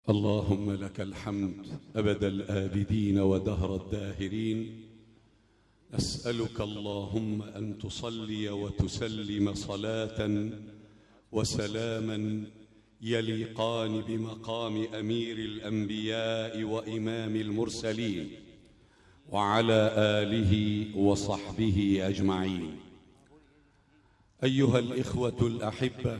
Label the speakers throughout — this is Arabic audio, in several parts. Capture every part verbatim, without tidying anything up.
Speaker 1: اللهم لك الحمد أبد الآبدين ودهر الداهرين. أسألك اللهم أن تصلي وتسلم صلاة وسلاما يليقان بمقام أمير الأنبياء وإمام المرسلين وعلى آله وصحبه أجمعين. أيها الإخوة الأحبة،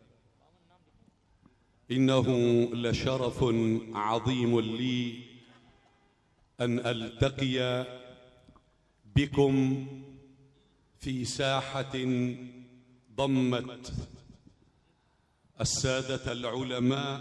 Speaker 1: إنه لشرف عظيم لي أن ألتقي بكم في ساحة ضمت السادة العلماء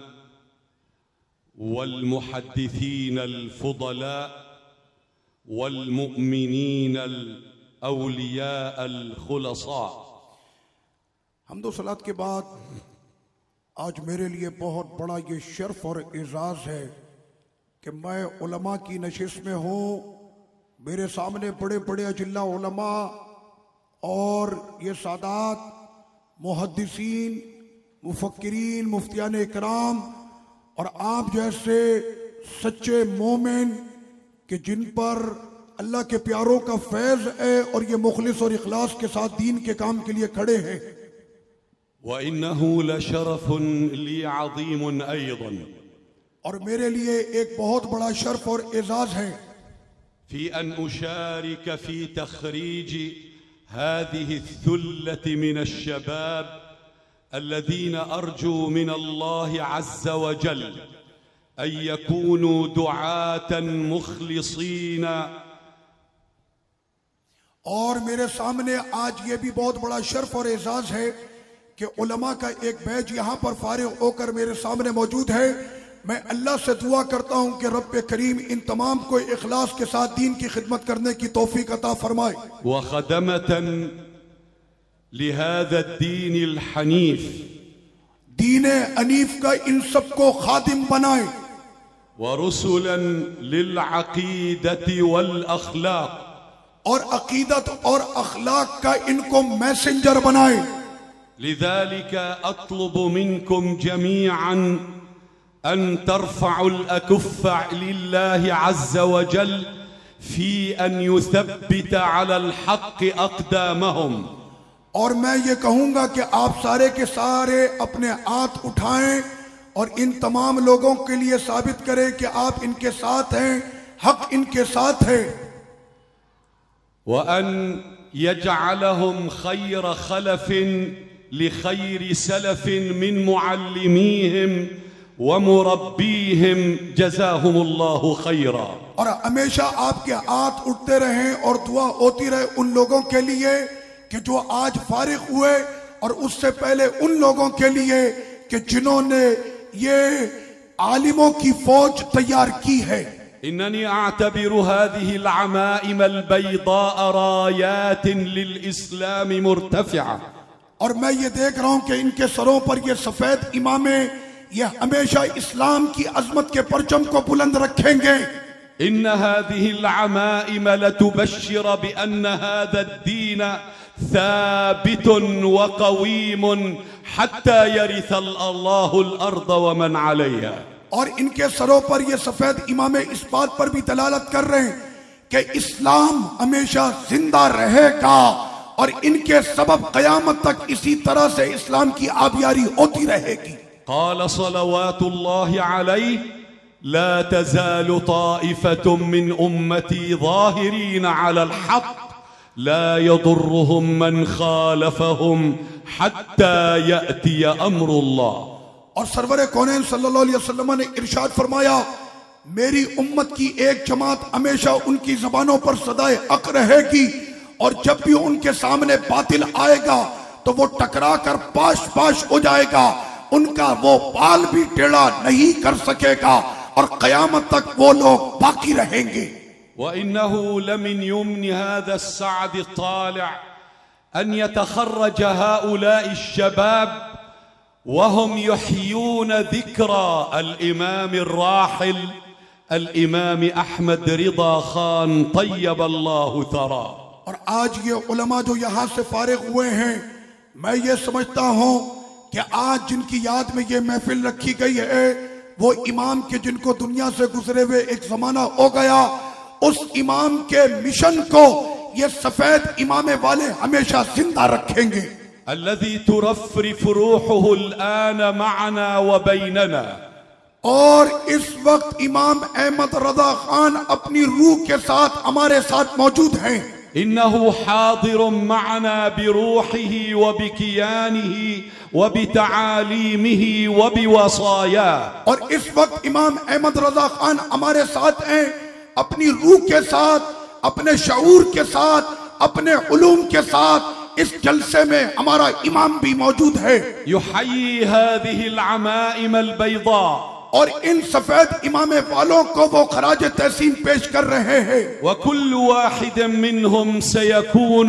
Speaker 1: والمحدثين الفضلاء والمؤمنين الأولياء الخلصاء।
Speaker 2: हम्दो सलात के बाद आज मेरे लिए बहुत बड़ा ये शर्फ और एजाज़ है कि मैं उलमा की नशिस्त में हूँ। मेरे सामने बड़े बड़े अजिल्ला उलमा और ये सादात मुहद्दिसीन, मुफक्किरीन, मुफ्तियान इकराम और आप जैसे सच्चे मोमिन कि जिन पर अल्लाह के प्यारों का फैज़ है और ये मुखलिस और इखलास के साथ दीन के काम के लिए खड़े हैं।
Speaker 1: وإنه لشرف لي عظيم أيضا،
Speaker 2: और मेरे लिए एक बहुत बड़ा शर्फ और एजाज़ है
Speaker 1: في أن أشارك في تخريج هذه الثلة من الشباب الذين أرجو من الله عز وجل أن يكونوا دعاة مخلصين।
Speaker 2: और मेरे सामने आज ये भी बहुत बड़ा शर्फ और एजाज़ है कि उलमा का एक बैच यहाँ पर फारिग होकर मेरे सामने मौजूद है। मैं अल्लाह से दुआ करता हूँ कि रब्ब करीम इन तमाम को इखलास के साथ दीन की खिदमत करने की तौफीक अता फरमाए।
Speaker 1: वखदमतन लिहाज़ा दीन अल हनीफ,
Speaker 2: दीन अनीफ का इन सबको खादिम बनाए।
Speaker 1: वरुसुलन लिल अक़ीदति वल अख़लाक़,
Speaker 2: और अक़ीदत और अख़लाक़ का इनको मैसेंजर बनाए।
Speaker 1: लिज़ालिक अत्लुबु मिनकुम जमीअन अन तर्फ़अु अल-अकुफ़्फ़ लिल्लाहि अज़्ज़ व जल फ़ी अन युथब्बित अला अल-हक़्क़ अक़दामहुम।
Speaker 2: और मैं ये कहूँगा कि आप सारे के सारे अपने हाथ उठाएं और इन तमाम लोगों के लिए साबित करें कि आप इनके साथ हैं, हक़ इनके साथ है।
Speaker 1: व अन यजअलहुम खैर खलफ़िन लिखैर सलफ़िन मिन मुअल्लिमीहिम व मुरब्बीहिम जज़ाहुमुल्लाहु खैरा।
Speaker 2: और हमेशा आपके हाथ उठते रहें और दुआ होती रहे उन लोगों के लिए कि जो आज फारिग हुए और उससे पहले उन लोगों के लिए कि जिन्होंने ये आलिमों की फौज तैयार की है।
Speaker 1: इन्ननी अअतबिरु हाज़िहि अल-अमाइम अल-बैदाअ रायातिन लिल-इस्लाम मुर्तफ़िआ।
Speaker 2: और मैं ये देख रहा हूँ कि इनके सरों पर ये सफेद इमामे ये हमेशा इस्लाम की अजमत के परचम को बुलंद रखेंगे।
Speaker 1: इन हाज़िहि अल-अमाइम लतुबश्शिर बिअन्न हाज़ा अद-दीन साबितुन व क़वीमुन हत्ता यरिथ अल्लाहु अल-अर्ज़ व मन अलैहा।
Speaker 2: और इनके सरों पर ये सफेद इमामे इस बात पर भी दलालत कर रहे हैं कि इस्लाम हमेशा जिंदा रहेगा और इनके सबब क़यामत तक इसी तरह से इस्लाम की आबियारी होती रहेगी।
Speaker 1: क़ाल सलवातुल्लाहि अलैहि ला तज़ालु ताइफ़तुम मिन उम्मती ज़ाहिरीन अलल हक़्क़ ला यदुर्रुहुम मन ख़ालफ़हुम हत्ता यअतिय अम्रुल्लाह।
Speaker 2: और सरवरे कौनैन सल्लल्लाहु अलैहि वसल्लम ने इरशाद फरमाया, मेरी उम्मत की एक जमात हमेशा उनकी ज़बानों पर सदाए हक़ रहेगी और जब भी उनके सामने बातिल आएगा तो वो टकरा कर पाश पाश हो जाएगा, उनका वो बाल भी टेढ़ा नहीं कर सकेगा और क़यामत तक वो लोग बाकी रहेंगे।
Speaker 1: व इन्नहु लमिन युम्न हाज़ा अस्सअद अत्तालिअ अन यतखर्रज हाउलाइ अश्शबाब व हुम युह्यून ज़िक्रा अल-इमाम ar-राहिल अल-इमाम अहमद रिज़ा खान तय्यबल्लाहु थरा।
Speaker 2: और आज ये उलमा जो यहाँ से फारिग हुए हैं, मैं ये समझता हूँ कि आज जिनकी याद में ये महफिल रखी गई है वो इमाम के जिनको दुनिया से गुजरे हुए एक जमाना हो गया, उस इमाम के मिशन को ये सफेद इमामे वाले हमेशा जिंदा रखेंगे।
Speaker 1: الذي ترفرف روحه الآن معنا وبيننا।
Speaker 2: और इस वक्त इमाम अहमद रजा खान अपनी रूह के साथ हमारे साथ मौजूद हैं।
Speaker 1: إنه حاضر معنا بروحه وبكيانه وبتعاليمه وبوصاياه।
Speaker 2: और इस वक्त इमाम अहमद रजा खान हमारे साथ हैं, अपनी रूह के साथ, अपने शऊर के साथ, अपने उलूम के साथ। इस जलसे में हमारा इमाम भी मौजूद है।
Speaker 1: يحيي هذه العمائم البيضاء।
Speaker 2: और इन सफेद इमामे वालों को वो खराज तहसीन पेश कर रहे हैं।
Speaker 1: وكل واحد منهم سيكون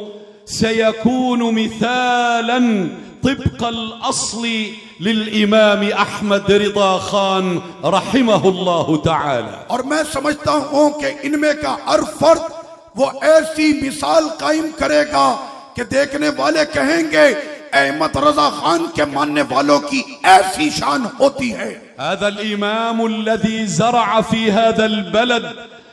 Speaker 1: سيكون مثالا طبق الأصل للإمام أحمد رضا خان رحمه الله تعالى।
Speaker 2: और मैं समझता हूं कि इनमें का हर फर्द वो ऐसी मिसाल कायम करेगा कि देखने वाले कहेंगे अहमद रजा खान के मानने वालों की ऐसी शान होती है।
Speaker 1: هذا الإمام الذي زرع في هذا البلد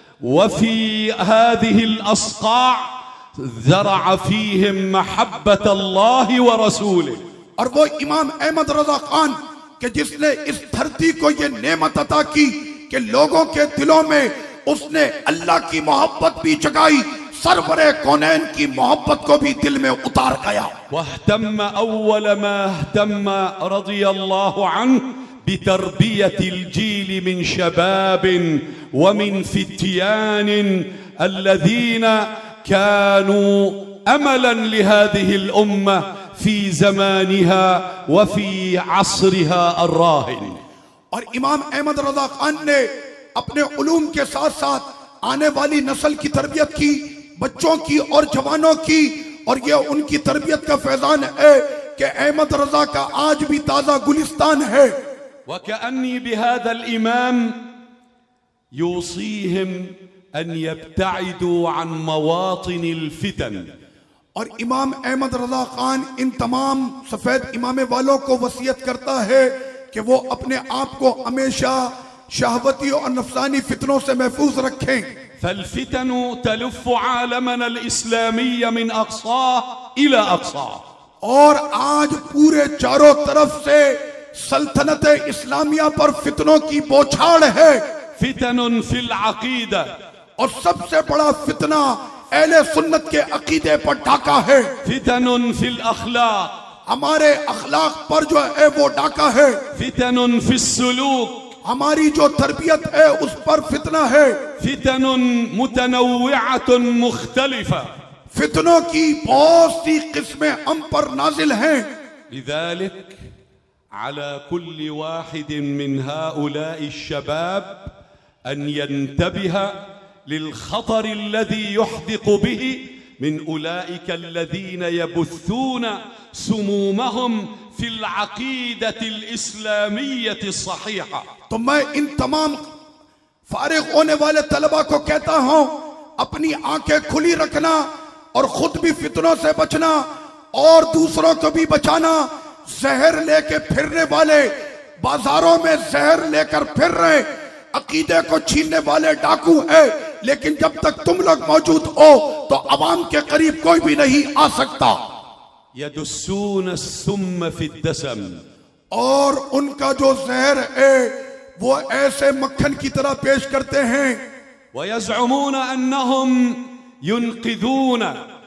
Speaker 1: وفي هذه الأصقاع زرع فيهم محبة الله ورسوله।
Speaker 2: और वो इमाम अहमद रजा खान के जिसने इस धरती को ये नेमत अता की कि लोगों के दिलों में उसने अल्लाह की मोहब्बत भी जगाई, सरवरे कौनैन की मोहब्बत को भी दिल में उतार गया।
Speaker 1: واهتم أول ما اهتم رضي الله عنه بتربية الجيل من شباب ومن فتيان الذين كانوا أملا لهذه الأمة في زمانها وفي عصرها الراهن।
Speaker 2: और इमाम अहमद रजा खान ने अपने उलूम के साथ साथ आने वाली नस्ल की तरबियत की, बच्चों की और जवानों की, और ये उनकी तरबियत का फैजान है कि अहमद रजा का आज भी ताजा गुलिस्तान है।
Speaker 1: وكأني بهذا الإمام يوصيهم أن يبتعدوا عن مواطن الفتن।
Speaker 2: और इमाम अहमद रजा खान इन तमाम सफेद इमामे वालों को वसीयत करता है कि वो अपने आप को हमेशा शहवती और नफसानी फितनों से महफूज रखें।
Speaker 1: فالفتن تلف عالمنا الإسلامي من أقصاه إلى أقصاه।
Speaker 2: और आज पूरे चारों तरफ से सल्तनत इस्लामिया पर फितनों की बौछार है।
Speaker 1: فتن في العقيدة।
Speaker 2: और सबसे बड़ा फितना अहले सुन्नत के अकीदे पर डाका है।
Speaker 1: فتن في الأخلاق।
Speaker 2: हमारे अखलाक पर जो है वो डाका है।
Speaker 1: فتن في السلوك।
Speaker 2: हमारी जो तरबियत है उस पर फितना है।
Speaker 1: فتن متنوعة مختلفة।
Speaker 2: फितनों की बहुत सी किस्में हम पर नाजिल हैं।
Speaker 1: لذلك على كل واحد من هؤلاء الشباب أن ينتبه للخطر الذي يحدق به من أولئك الذين يبثون سمومهم في العقيدة الإسلامية الصحيحة।
Speaker 2: तो मैं इन तमाम फारिग होने वाले तलबा को कहता हूं, अपनी आंखें खुली रखना और खुद भी फितनों से बचना और दूसरों को भी बचाना। जहर लेके फिरने वाले बाजारों में जहर लेकर फिर रहे, अकीदे को छीनने वाले डाकू है, लेकिन जब तक तुम लोग मौजूद हो तो अवाम के करीब कोई भी नहीं आ सकता।
Speaker 1: यदुस्सून अस्सुम फी द्दसम।
Speaker 2: और उनका जो जहर है वो ऐसे मक्खन की तरह पेश करते हैं।
Speaker 1: वयज़अमून अन्नहुम युनक़िज़ून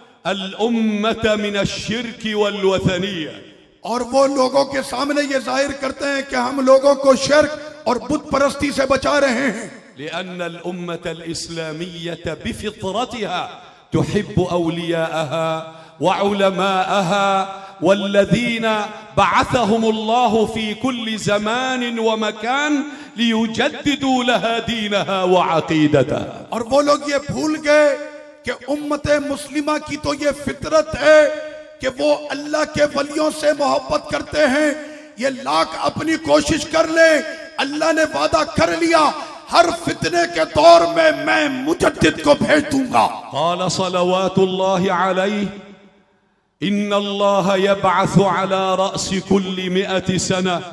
Speaker 1: अल-उम्मत मिन अश-शिर्क वल-वथनिय्या।
Speaker 2: और वो लोगों के सामने ये जाहिर करते हैं कि हम लोगों को शिर्क और बुत परस्ती से बचा रहे हैं।
Speaker 1: लिअन्न अल-उम्मत अल-इस्लामिय्यत बिफ़ित्रतिहा तुहिब्बु औलियाअहा व उलमाअहा वल्लज़ीन बअथहुमुल्लाहु फ़ी कुल्लि ज़मान व मकान लियुजद्दिदू लहा दीनहा व अक़ीदतहा।
Speaker 2: और वो लोग ये भूल गए कि उम्मत मुस्लिमा की तो ये फितरत है कि वो अल्लाह के वलियों से मोहब्बत करते हैं। ये लाख अपनी कोशिश कर ले, अल्लाह ने वादा कर लिया हर फितने के दौर में मैं मुजद्दिद को भेज दूंगा।
Speaker 1: क़ाल सलवातुल्लाहि अलैहि इन्नल्लाह यबअसु अला रअसि कुल्लि मिअति सना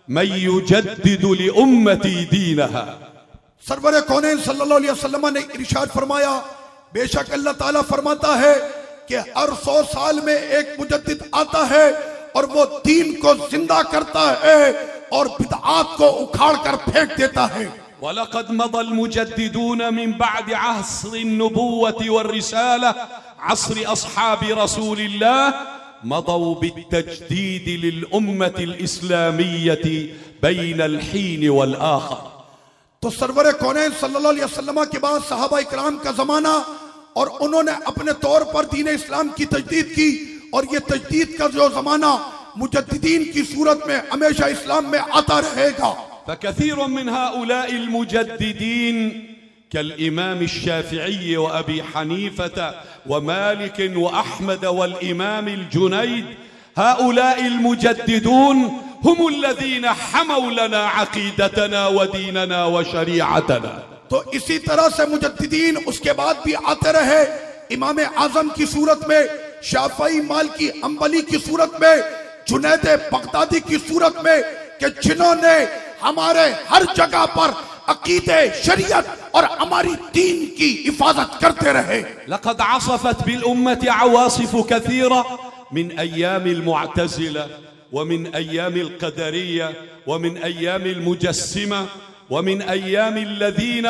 Speaker 1: من يجدد لأمتي دينها.
Speaker 2: सरवर कौनैन सल्लल्लाहु अलैहि वसल्लम ने इरशाद फरमाया, बेशक अल्लाह ताला फरमाता है कि हर सौ साल में एक मुजद्दिद आता है और वो दीन को जिंदा करता है और बिदआत को उखाड़ कर फेंक देता है।
Speaker 1: ولقد مضى المجددون من بعد عصر النبوة والرسالة عصر أصحاب رسول الله مضوا بالتجديد للأمة الإسلامية بين الحين والآخر.
Speaker 2: तो सरवर कौनैन सल्लल्लाहु अलैहि वसल्लम के बाद सहाबा इकराम का जमाना और उन्होंने अपने तौर पर दीन इस्लाम की तजदीद की और ये तजदीद का जो जमाना मुजद्दिदीन की सूरत में हमेशा इस्लाम में आता रहेगा।
Speaker 1: فكثير من هؤلاء المجددين كالإمام الشافعي وأبي حنيفة ومالك وأحمد والإمام الجنيد، هؤلاء المجددون هم الذين حموا لنا عقيدتنا وديننا وشريعتنا.
Speaker 2: तो इसी तरह से मुजद्दिदीन उसके बाद भी आते रहे, इमाम आजम की सूरत में, शाफई मालिकी हम्बली की सूरत में, जुनैद बगदादी की सूरत में, कि जिन्होंने हमारे हर जगह पर अकीदे शरीयत और हमारी दीन की हिफाजत करते रहे।
Speaker 1: لقد عصفت بالأمة عواصف كثيرة من أيام المعتزلة ومن أيام القدرية ومن أيام المجسمة ومن أيام الذين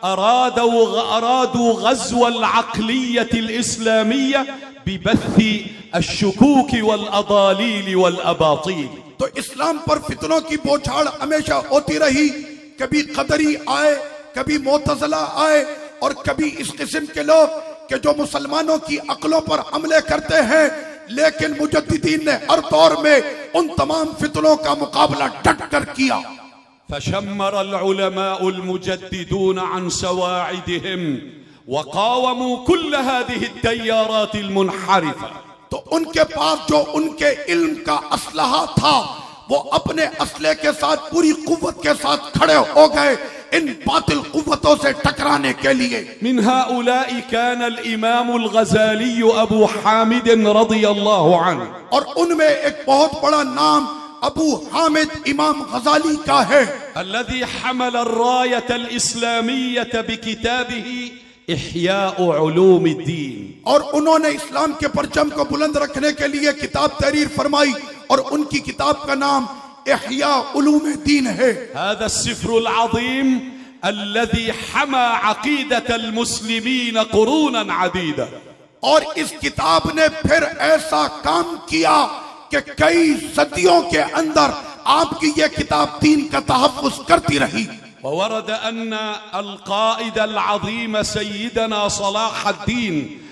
Speaker 1: أرادوا أرادوا غزو العقلية الإسلامية ببث الشكوك والأضاليل والأباطيل.
Speaker 2: तो इस्लाम पर फितनों की बौछार हमेशा होती रही, कभी कदरी आए, कभी मोतज़िला आए और कभी इस किस्म के लोग कि जो मुसलमानों की अक्लों पर हमले करते हैं, लेकिन मुजद्दिदीन ने हर दौर में उन तमाम फितनों का मुकाबला डट कर किया।
Speaker 1: فشمر العلماء المجددون عن سواعدهم وقاوموا كل هذه التيارات المنحرفة.
Speaker 2: तो उनके पास जो उनके इल्म का असलहा था वो अपने असले के साथ पूरी कुव्वत के साथ खड़े हो गए इन बातिल कुव्वतों से टकराने के लिए।
Speaker 1: من هؤلاء كان الإمام الغزالي أبو حامد رضي الله عنه.
Speaker 2: और उनमें एक बहुत बड़ा नाम अबू हामिद इमाम गजाली का है।
Speaker 1: الذي حمل الراية الإسلامية بكتابه इह्याउ उलूमिद्दीन,
Speaker 2: और उन्होंने इस्लाम के परचम को बुलंद रखने के लिए किताब तहरीर फरमाई और उनकी किताब का नाम इह्याउ उलूमिद्दीन है।
Speaker 1: هذا السفر العظيم الذي حمى عقيدة المسلمين قرونا عديدة.
Speaker 2: और इस किताब ने फिर ऐसा काम किया कि कई सदियों के अंदर आपकी यह किताब दीन का तहफ़्फ़ुज़ करती रही।
Speaker 1: وورد أن القائد العظيم سيدنا صلاح الدين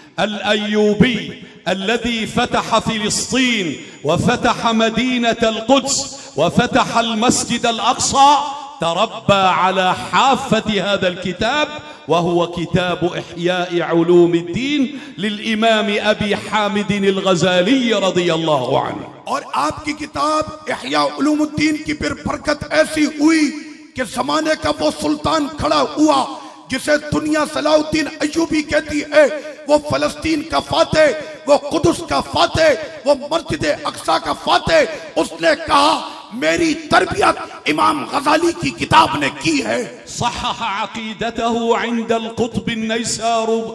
Speaker 1: الأيوبي الذي فتح فلسطين وفتح مدينة القدس وفتح المسجد الأقصى تربى على حافة هذا الكتاب، وهو كتاب إحياء علوم الدين للإمام أبي حامد الغزالي رضي الله عنه.
Speaker 2: और आपकी किताब इह्या उलूमुद्दीन की फिर बरकत ऐसी हुई कि जमाने का वो सुल्तान खड़ा हुआ जिसे दुनिया सलाउद्दीन अय्यूबी कहती है, वो फलस्तीन का फाते, वो कुदस का फाते, वो मस्जिद अक्सा का फाते। उसने कहा मेरी तरबियत इमाम गजाली की किताब ने की है।
Speaker 1: صحح عقيدته عند القطب النيسار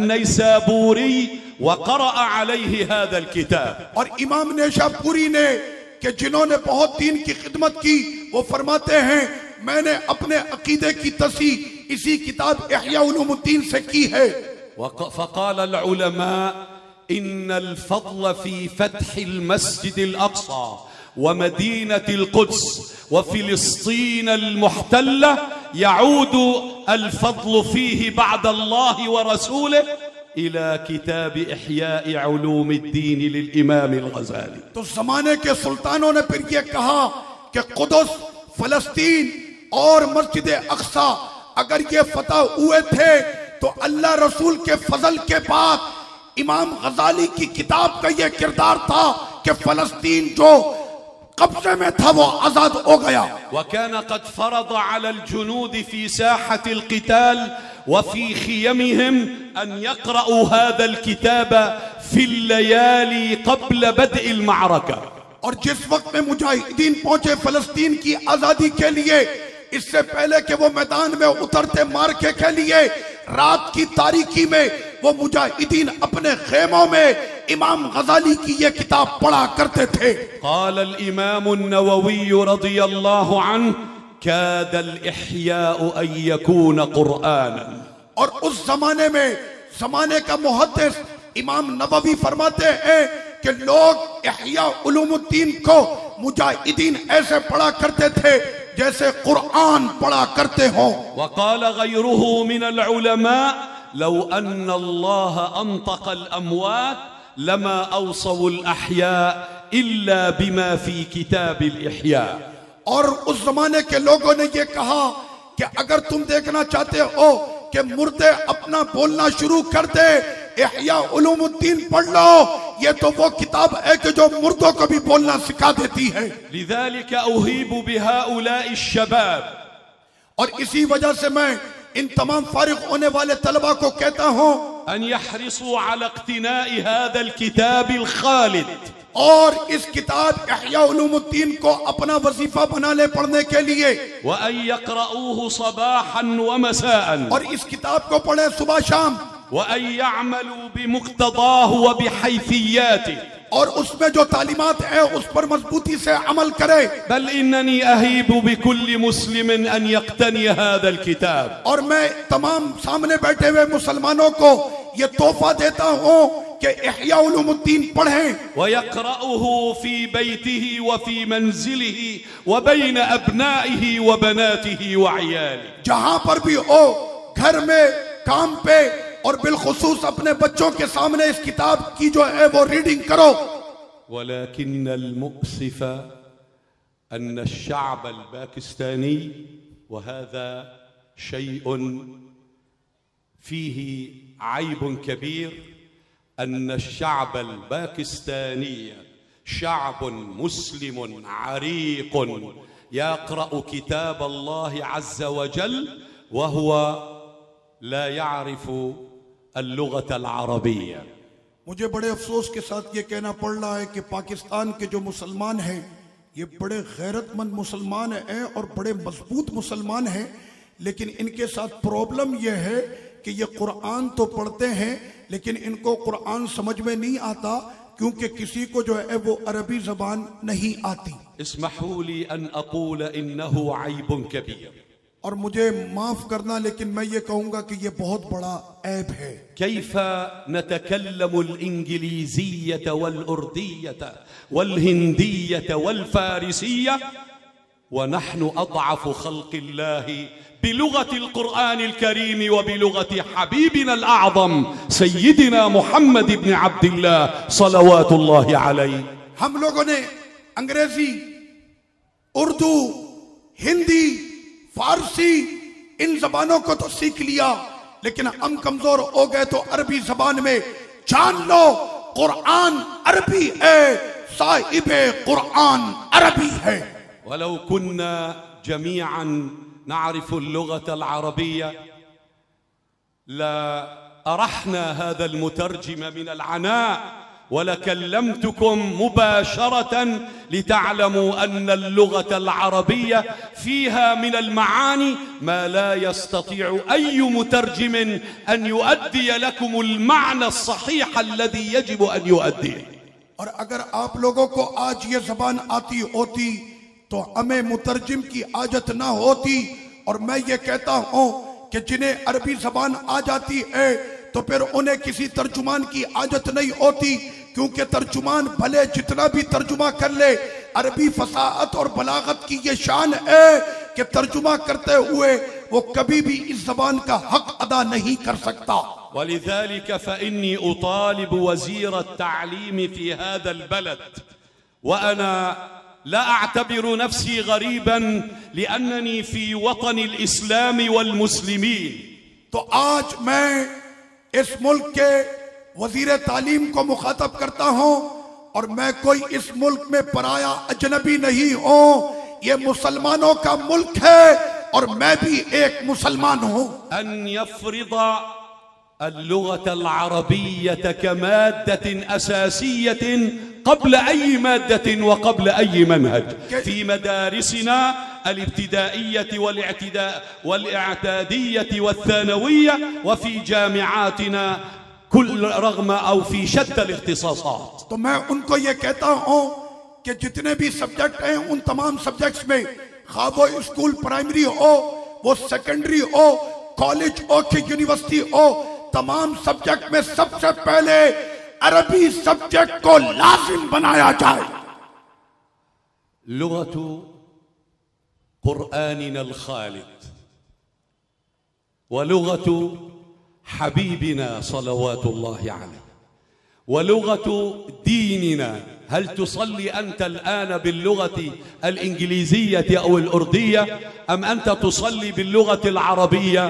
Speaker 1: النيسابوري وقرأ عليه هذا الكتاب.
Speaker 2: और इमाम नेशापुरी ने कि जिन्होंने बहुत दीन की खिदमत की, वो फरमाते हैं मैंने अपने अकीदे की तस्हीह इसी किताब इह्या उलूमुद्दीन से की है।
Speaker 1: فقال العلماء إن الفضل في فتح المسجد الأقصى ومدينة القدس وفلسطين المحتلة يعود الفضل فيه بعد الله ورسوله إلى كتاب إحياء علوم الدين للإمام الغزالي.
Speaker 2: तो जमाने के सुल्तानों ने फिर ये कहा कि कुदस, फलस्तीन और मस्जिद अक्सा अगर ये फतह हुए थे तो अल्लाह रसूल के फजल के बाद इमाम गजाली की किताब का ये किरदार था कि फलस्तीन जो कब्जे में था वो आजाद हो गया।
Speaker 1: وكان قد فرض على الجنود في ساحة القتال وفي خيمهم أن يقرأوا هذا الكتاب في الليالي قبل بدء المعركة.
Speaker 2: और जिस वक्त में मुजाहिदीन पहुंचे फलस्तीन की आजादी के लिए, इससे पहले कि वो मैदान में उतरते मार के के लिए, रात की तारीकी में वो मुजाहिदीन अपने खेमों में इमाम गजाली की ये किताब पढ़ा करते थे।
Speaker 1: قال الإمام النووي رضي الله عنه كاد الإحياء أن يكون قرآنا।
Speaker 2: और उस जमाने में जमाने का मुहद्दिस इमाम नववी फरमाते हैं कि लोग इह्या उलूमुद्दीन को मुजाहिदीन ऐसे पढ़ा करते थे जैसे कुरान पढ़ा करते हो।
Speaker 1: وقال غيره من العلماء لو أن الله أنطق الأموات لما أوصوا الأحياء إلا بما في كتاب الإحياء।
Speaker 2: और उस जमाने के लोगों ने ये कहा कि अगर तुम देखना चाहते हो कि मुर्दे अपना बोलना शुरू कर दे, इह्या उलूमुद्दीन पढ़ लो, ये तो वो किताब है कि जो मुर्दों को भी बोलना सिखा देती है।
Speaker 1: لذلك أهيب بهؤلاء الشباب।
Speaker 2: और इसी वजह से मैं इन तमाम फारिग होने वाले तलबा को कहता हूं
Speaker 1: أن يحرصوا على اقتناء هذا الكتاب الخالد
Speaker 2: और इस किताब इह्या उलूमुद्दीन को अपना वजीफा बना ले पढ़ने के लिए।
Speaker 1: وأن يقرؤوه صباحا ومساء
Speaker 2: और इस किताब को पढ़े सुबह शाम।
Speaker 1: وأن يعملوا بمقتضاه وبحيثياته
Speaker 2: और उसमें जो तालीमात है उस पर मजबूती से अमल करे।
Speaker 1: بل إنني أهيب بكل مسلم أن يقتني هذا الكتاب।
Speaker 2: और मैं तमाम सामने बैठे हुए मुसलमानों को ये तोहफा देता हूँ कि इह्या उलूमुद्दीन पढ़ें।
Speaker 1: ويقرأه في بيته وفي منزله وبين أبنائه وبناته وعياله।
Speaker 2: जहां पर भी हो, घर में, काम पे, और बिलखुसूस अपने बच्चों के सामने इस किताब की जो है वो रीडिंग करो।
Speaker 1: ولكن المؤسف أن الشعب الباكستاني، وهذا شيء فيه عيب كبير، أن الشعب الباكستاني شعب مسلم عريق يقرأ كتاب الله عز وجل وهو لا يعرف اللغة العربية।
Speaker 2: मुझे बड़े अफसोस के साथ ये कहना पड़ रहा है कि पाकिस्तान के जो मुसलमान हैं ये बड़े गैरतमंद मुसलमान हैं और बड़े मजबूत मुसलमान हैं, लेकिन इनके साथ प्रॉब्लम यह है कि ये कुरान तो पढ़ते हैं लेकिन इनको कुरान समझ में नहीं आता, क्योंकि किसी को जो है वो अरबी जबान नहीं आती।
Speaker 1: اسمحوا لي أن أقول إنه عيب كبير।
Speaker 2: और मुझे माफ करना, लेकिन मैं ये कहूंगा कि ये बहुत बड़ा ऐब है।
Speaker 1: كيف نتكلم الإنجليزية والأردية والهندية والفارسية ونحن أضعف خلق الله بلغة القرآن الكريم وبلغة حبيبنا الأعظم سيدنا محمد بن عبد الله صلوات الله عليه।
Speaker 2: हम लोगों ने अंग्रेजी, उर्दू, हिंदी, फारसी इन जबानों को तो सीख लिया, लेकिन हम कमजोर हो गए तो अरबी जबान में। जान लो कुरान अरबी है, साहिबे कुरान अरबी है।
Speaker 1: ولو كنا جميعا نعرف اللغة العربية لأرحنا هذا المترجم من العناء ولكلمتكم مباشرة لتعلموا أن اللغة العربية فيها من المعاني ما لا يستطيع أي مترجم أن يؤدي لكم المعنى الصحيح الذي يجب أن يؤديه।
Speaker 2: और अगर आप लोगों को आज ये जबान आती होती तो हमें मुतरजिम की आजत ना होती। और मैं ये कहता हूँ कि जिन्हें अरबी जबान आ जाती है तो फिर उन्हें किसी तर्जुमान की आजत नहीं होती, क्योंकि तर्जुमान भले जितना भी तर्जुमा कर ले, अरबी फसाहत और बलागत की ये शान है कि तर्जुमा करते हुए वो कभी भी इस जबान का हक अदा नहीं कर सकता।
Speaker 1: ولذلك فإني أطالب وزير التعليم في هذا البلد، وأنا لا أعتبر نفسي غريبا لأنني في وطن الإسلام والمسلمين।
Speaker 2: तो आज मैं इस मुल्क के वजीर तालीम को मुखातब करता हूँ, और मैं कोई इस मुल्क में पराया अजनबी नहीं हूँ। ये मुसलमानों का मुल्क है और मैं भी एक मुसलमान हूँ।
Speaker 1: أن يفرض اللغة العربية كمادة أساسية قبل أي مادة وقبل أي منهج في مدارسنا الابتدائية والاعتداء والاعتادية والثانوية وفي جامعاتنا كل رغم أو في شتى الاختصاصات.
Speaker 2: तो मैं उनको ये कहता हूँ कि जितने भी सब्जेक्ट हैं उन तमाम सब्जेक्ट्स में, खा वो स्कूल प्राइमरी हो, वो सेकेंडरी हो, कॉलेज हो कि यूनिवर्सिटी हो, तमाम सब्जेक्ट में सबसे पहले अरबी सब्जेक्ट को लाजिम बनाया जाए.
Speaker 1: लुगतु قرآننا الخالد ولغة حبيبنا صلوات الله عليه ولغة ديننا. هل تصلي أنت الآن باللغة الإنجليزية أو الأردية أم أنت تصلي باللغة العربية؟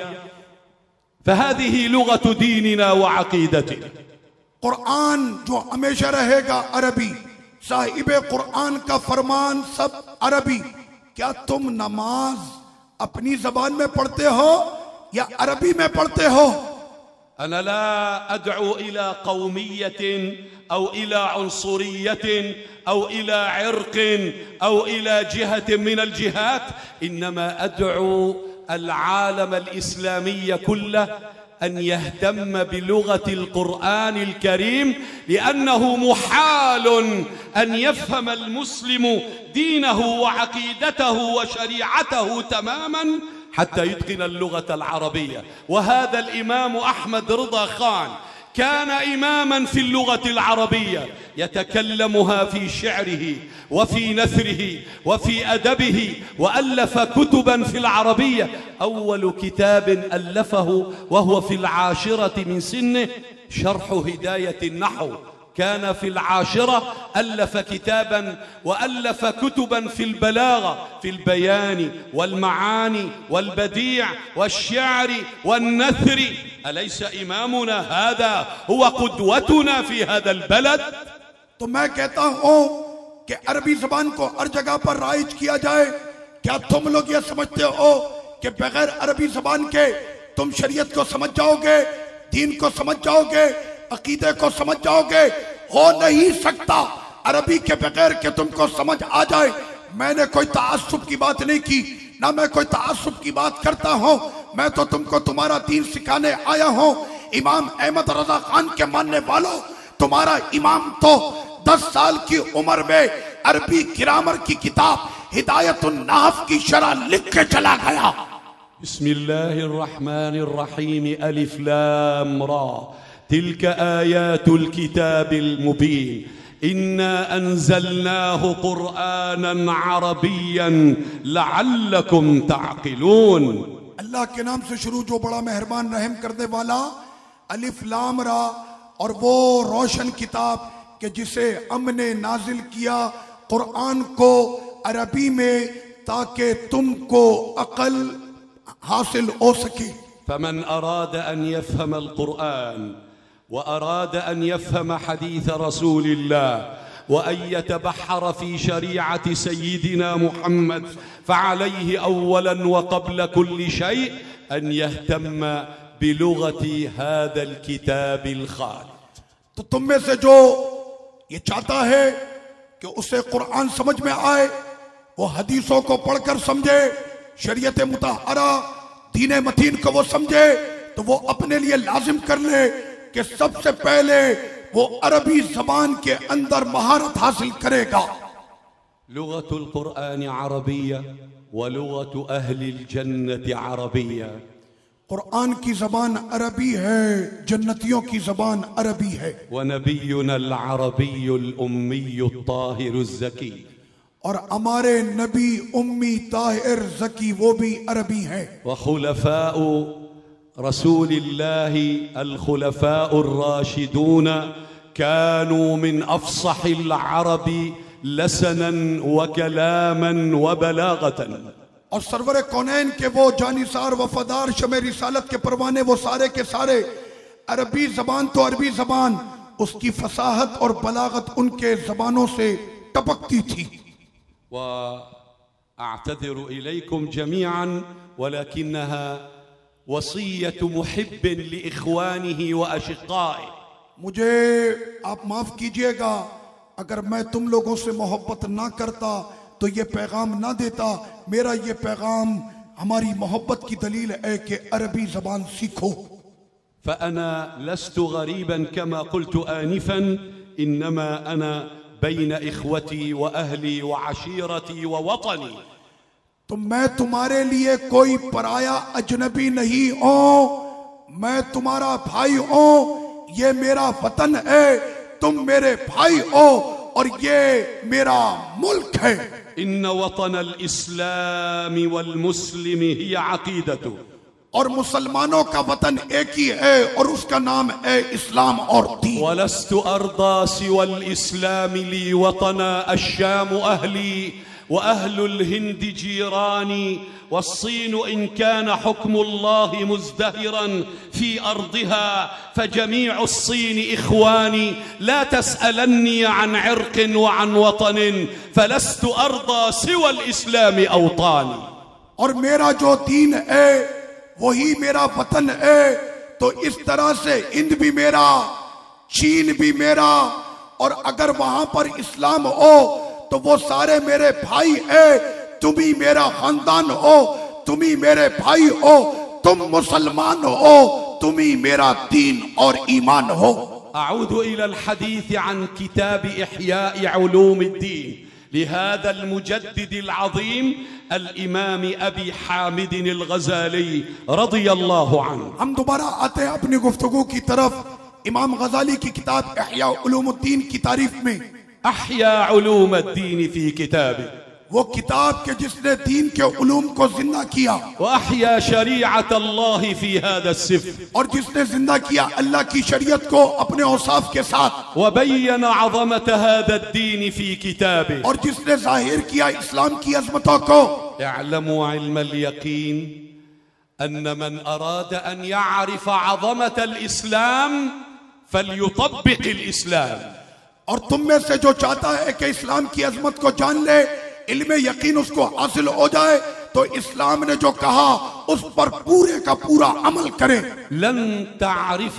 Speaker 1: فهذه لغة ديننا وعقيدتنا.
Speaker 2: कुरान जो हमेशा रहेगा अरबी, साहिब कुरान का फरमान सब अरबी. क्या तुम नमाज अपनी जबान में पढ़ते हो या अरबी में पढ़ते हो?
Speaker 1: أنا لا أدعو إلى قومية أو إلى عنصرية أو إلى عرق أو إلى جهة من الجهات، إنما أدعو العالم الإسلامي كله أن يهتم بلغة القرآن الكريم، لأنه محال أن يفهم المسلم دينه وعقيدته وشريعته تماما حتى يتقن اللغة العربية. وهذا الإمام أحمد رضا خان كان إماما في اللغة العربية، يتكلمها في شعره وفي نثره وفي أدبه، وألف كتبا في العربية. أول كتاب ألفه وهو في العاشرة من سنه شرح هداية النحو، كان في العاشرة ألف كتابا وألف كتبا في البلاغة، في البيان والمعاني والبديع والشعر والنثر. أليس إمامنا هذا هو قدوتنا في هذا البلد؟
Speaker 2: तो मैं कहता हूं कि अरबी जबान को हर जगह पर राइज किया जाए. क्या तुम लोग ये समझते हो कि बगैर अरबी जबान के तुम शरीयत को समझ जाओगे, दीन को समझ जाओगे, अकीदे को समझ जाओगे? हो नहीं सकता. अरबी के बगैर के तुमको समझ आ जाए. मैंने कोई तासुब की बात नहीं की, ना मैं कोई तासुब की बात करता हूं. मैं तो तुमको तुम्हारा दीन सिखाने आया हूं. इमाम अहमद रजा खान के मानने वालों, तुम्हारा इमाम तो दस साल की उम्र में अरबी ग्रामर की किताब हिदायतुन नाफ की शरह लिख के चला गया.
Speaker 1: बिस्मिल्लाहिर्रहमानिर्रहीम अलिफ लाम रा तिल्क आयातुल किताबिल मुबीन इन्ना अंज़लनाहु कुरआनन अरबिय्यन लअल्लकुम तअक़िलून.
Speaker 2: अल्लाह के नाम से शुरू जो बड़ा मेहरबान रहम करने वाला. अलिफ लाम रा, और वो रोशन किताब कि जिसे हमने नाजिल किया कुरान को अरबी में ताकि तुमको अकल हासिल हो सके.
Speaker 1: فمن أراد أن يفهم القرآن وأراد أن يفهم حديث رسول الله وأن يتبحر في شريعة سيدنا محمد فعليه أولا وقبل كل شيء أن يهتم بلغة هذا الكتاب الخالد.
Speaker 2: तो तुम में से जो ये चाहता है कि उसे कुरान समझ में आए, वो हदीसों को पढ़कर समझे, शरीयत मुतहरा दीन मतीन को वो समझे, तो वो अपने लिए लाजिम कर ले कि सबसे पहले वो अरबी जबान के अंदर महारत हासिल करेगा.
Speaker 1: लुगतुल कुरान अरबिया व लुगतु अहलिल जन्नति अरबिया.
Speaker 2: कुरान की जबान अरबी है, जन्नतियों की जबान अरबी है.
Speaker 1: व नबियुनल अरबियुल उम्मियुत ताहिरुज़ ज़की.
Speaker 2: और हमारे नबी उम्मी ताहिर ज़की वो भी अरबी हैं.
Speaker 1: व खुलफ़ाउ रसूलिल्लाहि अल खुलफ़ाउर राशिदून कानू मिन अफ़सहिल अरबी लसनन व कलामन व बलागतन.
Speaker 2: और सरवर कौनैन के वो जानिसार वफादार शमे रिसालत के परवाने वो सारे के सारे अरबी जबान तो अरबी जबान, उसकी फसाहत और बलागत उनके जबानों से टपकती थी.
Speaker 1: وأعتذر إليكم جميعا ولكنها وصية محب لإخوانه وأشقائه.
Speaker 2: मुझे आप माफ कीजिएगा, अगर मैं तुम लोगों से मोहब्बत ना करता तो ये पैगाम ना देता। मेरा ये पैगाम हमारी मोहब्बत की दलील है कि अरबी जबान सीखो।
Speaker 1: فأنا لست غريبا كما قلت آنفا، إنما أنا بين إخوتي وأهلي وعشيرتي ووطني.
Speaker 2: तो मैं तुम्हारे लिए कोई पराया अजनबी नहीं हूं, मैं तुम्हारा भाई हूं। ये मेरा वतन है, तुम मेरे भाई हो और ये मेरा मुल्क है।
Speaker 1: إن وطن الإسلام والمسلم هي عقيدته.
Speaker 2: और मुसलमानों का वतन एक ही है और उसका नाम है इस्लाम और दीन।
Speaker 1: ولست أرضى سوى الإسلام لي وطنا، الشام أهلي وأهل الهند جيراني، والصين إن كان حكم الله مزدهرا في أرضها فجميع الصين إخواني. لا تسألني عن عرق وعن وطن، فلست أرضى سوى الإسلام أوطاني.
Speaker 2: और मेरा जो दीन है वही मेरा वतन है। तो इस तरह से हिंद भी मेरा, चीन भी मेरा, और अगर वहां पर इस्लाम हो तो वो सारे मेरे भाई है। तुम ही मेरा खानदान हो, तुम ही मेरे भाई हो, तुम मुसलमान हो, तुम ही मेरा दीन और ईमान हो।
Speaker 1: أعود إلى الحديث عن كتاب إحياء علوم الدين لهذا المجدد العظيم الإمام أبي حامد الغزالي رضي الله عنه.
Speaker 2: हम दोबारा आते हैं अपनी गुफ्तगू की तरफ इमाम गजाली की किताब इह्या उलूमुद्दीन की तारीफ में।
Speaker 1: أحيا علوم الدين في كتابه،
Speaker 2: वो किताब के जिसने दीन के उलूम को जिंदा किया,
Speaker 1: وأحيا شريعة الله في هذا السفر،
Speaker 2: और जिसने जिंदा किया अल्लाह की शरीयत को अपने औसाफ के साथ,
Speaker 1: وبين عظمة هذا الدين في كتابه،
Speaker 2: और जिसने जाहिर किया इस्लाम की अजमतों को।
Speaker 1: اعلموا علم اليقين أن من أراد أن يعرف عظمة الإسلام فليطبق الإسلام.
Speaker 2: और तुम में से जो चाहता है कि इस्लाम की अजमत को जान ले, इल्म यकीन उसको हासिल हो जाए, तो इस्लाम ने जो कहा उस पर पूरे का पूरा अमल करे।
Speaker 1: لن تعرف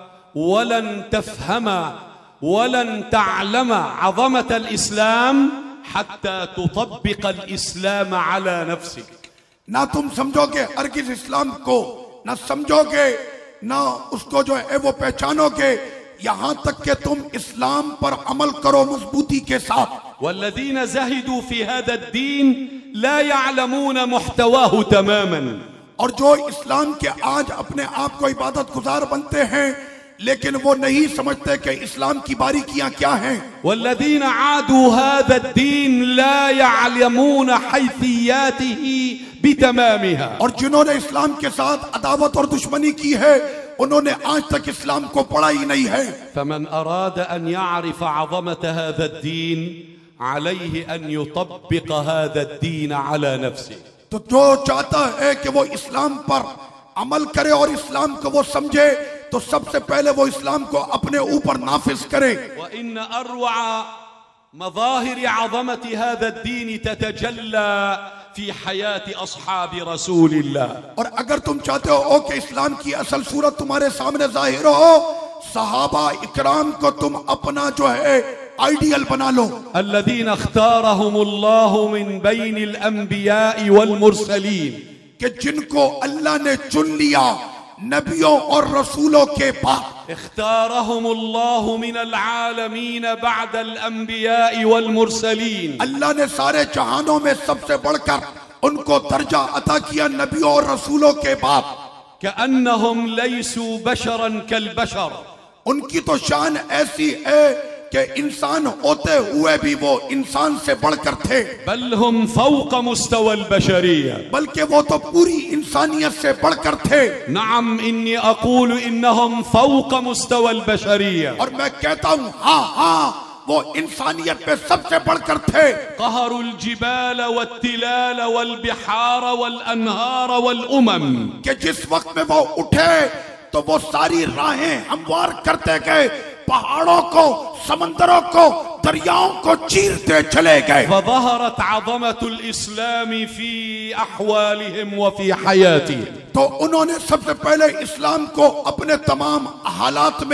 Speaker 1: ولن تفهم ولن تعلم عظمة الإسلام حتى تطبق الإسلام على نفسك.
Speaker 2: ना तुम समझोगे हरगिज़ इस्लाम को, ना समझोगे, ना उसको जो है वो पहचानोगे, यहां तक कि तुम इस्लाम पर अमल करो मजबूती के साथ।
Speaker 1: والذين زهدوا في هذا الدين لا يعلمون محتواه تماما.
Speaker 2: और जो इस्लाम के आज अपने आप को इबादत गुजार बनते हैं, लेकिन वो नहीं समझते कि इस्लाम की बारीकियां क्या हैं।
Speaker 1: والذين عادوا هذا الدين لا يعلمون حيثياته بتمامها.
Speaker 2: और जिन्होंने इस्लाम के साथ अदावत और दुश्मनी की है, उन्होंने आज तक इस्लाम को पढ़ा ही नहीं है।
Speaker 1: فمن أراد أن يعرف عظمة هذا الدين عليه أن يطبق هذا الدين على نفسه.
Speaker 2: तो जो चाहता है कि वो इस्लाम पर अमल करे और इस्लाम को वो समझे, तो सबसे पहले वो इस्लाम को अपने ऊपर नाफिज करे।
Speaker 1: وإن أروع مظاهر عظمة هذا الدين تتجلى في حياة أصحاب رسول الله.
Speaker 2: और अगर तुम चाहते हो कि इस्लाम की असल सूरत तुम्हारे सामने जाहिर हो, सहाबा इकराम को तुम अपना जो है आइडियल बना लो।
Speaker 1: الذين اختارهم الله من بين الأنبياء والمرسلين.
Speaker 2: कि जिनको अल्लाह ने चुन लिया नबियों और रसूलों के बाद।
Speaker 1: اختارهم الله من العالمين بعد الأنبياء والمرسلين.
Speaker 2: अल्लाह ने सारे जहानों में सबसे बढ़कर उनको दर्जा अता किया नबियों और रसूलों के बाद।
Speaker 1: كأنهم ليسوا بشرا كالبشر.
Speaker 2: उनकी तो शान ऐसी है कि इंसान होते हुए भी वो इंसान से बढ़कर थे।
Speaker 1: بل هم فوق مستوى البشرية.
Speaker 2: बल्कि वो तो पूरी इंसानियत से बढ़कर थे।
Speaker 1: نعم إني أقول إنهم فوق مستوى البشرية.
Speaker 2: और मैं कहता हूँ हाँ हाँ वो इंसानियत पे सबसे बढ़कर थे।
Speaker 1: قهروا الجبال والتلال والبحار والأنهار والأمم.
Speaker 2: कि जिस वक्त में वो उठे तो वो सारी राहें हमवार करते गए, पहाड़ों को, समंदरों को, दरियाओं को चीरते चले गए।
Speaker 1: فظهرت عظمة الإسلام في أحوالهم وفي حياتهم.
Speaker 2: तो उन्होंने सबसे पहले इस्लाम को अपने तमाम हालात में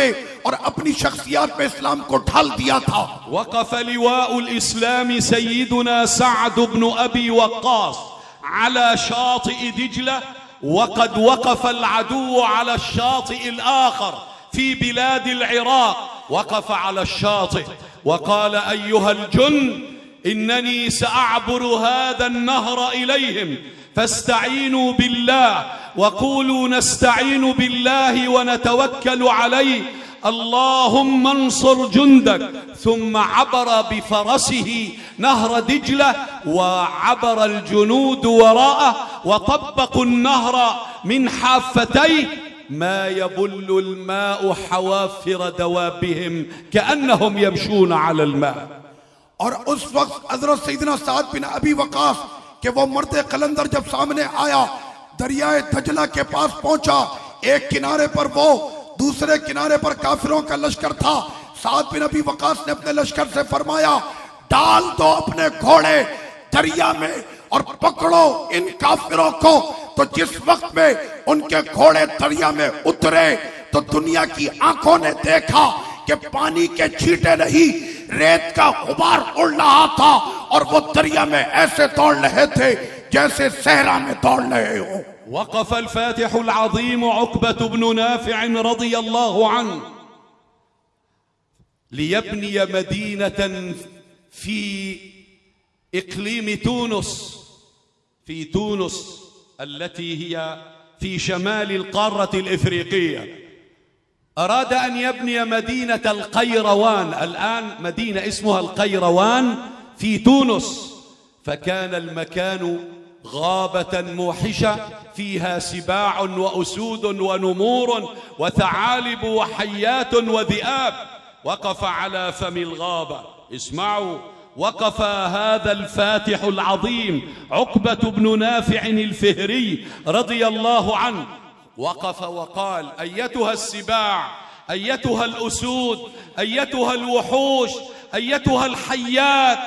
Speaker 2: और अपनी शख्सियत में इस्लाम को ढाल दिया था।
Speaker 1: वक़फ़ लिवाउ الإسلام سيدنا سعد بن أبي وقاص على شاطئ دجلة، وقد وقف العدو على الشاطئ الآخر في بلاد العراق. وقف على الشاطئ وقال: أيها الجن، إنني سأعبر هذا النهر إليهم، فاستعينوا بالله وقولوا نستعين بالله ونتوكل عليه، اللهم انصر جندك. ثم عبر بفرسه نهر دجلة، وعبر الجنود وراءه وطبقوا النهر من حافتيه، ما يبل الماء حوافر دوابهم كأنهم يمشون على الماء.
Speaker 2: और उस वक्त हजरत सैयदना साद बिन अबी वकास के वो मर्दे कलंदर जब सामने आया, दरियाए दजला के पास पहुंचा, एक किनारे पर वो, दूसरे किनारे पर काफिरों का लश्कर था। साद बिन अबी वकास ने अपने लश्कर से फरमाया, डाल दो अपने घोड़े दरिया में और पकड़ो इन काफिरों को। तो जिस वक्त में उनके घोड़े दरिया में उतरे तो दुनिया की आंखों ने देखा कि पानी के छींटे नहीं, रेत का गुबार उड़ रहा था, और वो दरिया में ऐसे दौड़ रहे थे जैसे सहरा में दौड़ रहे हो।
Speaker 1: وقف الفاتح العظيم عقبة بن نافع رضي الله عنه ليبني مدينة في إقليم تونس، في تونس التي هي في شمال القارة الإفريقية. أراد أن يبني مدينة القيروان، الآن مدينة اسمها القيروان في تونس. فكان المكان غابة موحشة فيها سباع وأسود ونمور وثعالب وحيات وذئاب. وقف على فم الغابة، اسمعوا، وقف هذا الفاتح العظيم عقبة بن نافع الفهري رضي الله عنه، وقف وقال: أيتها السباع، أيتها الأسود، أيتها الوحوش، أيتها الحيات،